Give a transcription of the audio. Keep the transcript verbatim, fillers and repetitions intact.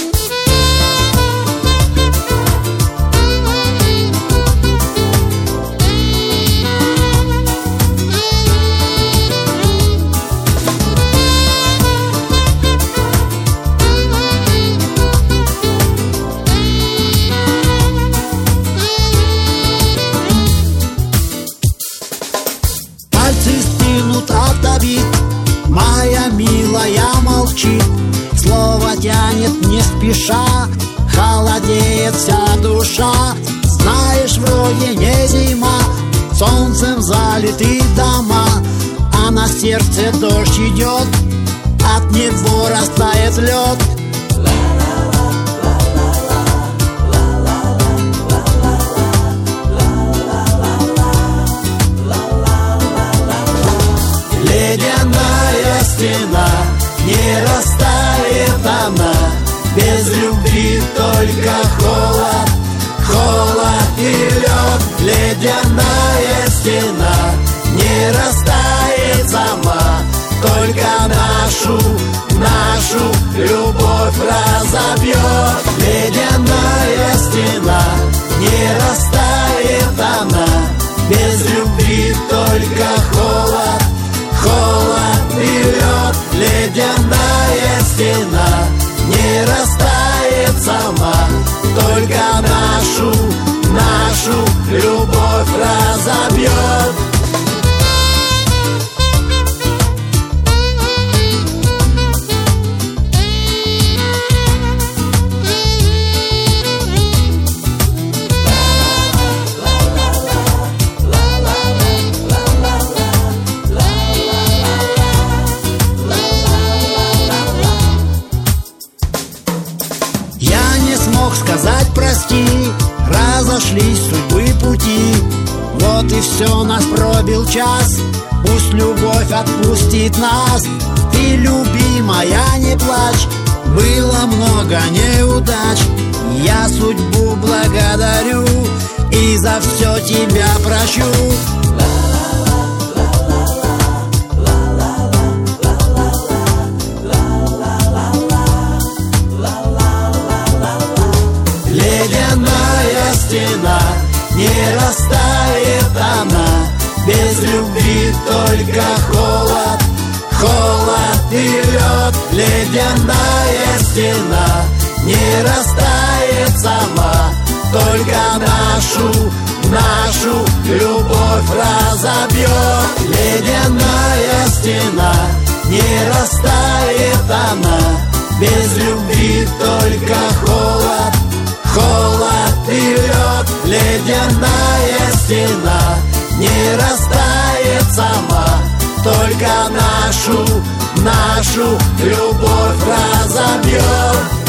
Моя милая молчит, слово тянет не спеша, холодеет вся душа. Знаешь, вроде не зима, солнцем залиты дома, а на сердце дождь идет, от него растает лед. Ледяная стена, не растает она, без любви только холод, холод и лед. Ледяная стена не растает сама, только нашу, нашу любовь разобьет. Ледяная стена, не растает она, без любви только холод, холод и лед. Ледяная стена не растает сама, только нашу, нашу любовь разобьет. Смог сказать прости, разошлись судьбы пути. Вот и все, нас пробил час, пусть любовь отпустит нас. Ты, любимая, не плачь, было много неудач. Я судьбу благодарю и за все тебя прощу. Ледяная стена, не растает она, без любви только холод, холод и лед. Ледяная стена не растает сама, только нашу, нашу любовь разобьет. Ледяная стена, не растает она, без любви только холод, холод и лед. Ледяная стена не растает сама, только нашу, нашу любовь разобьет.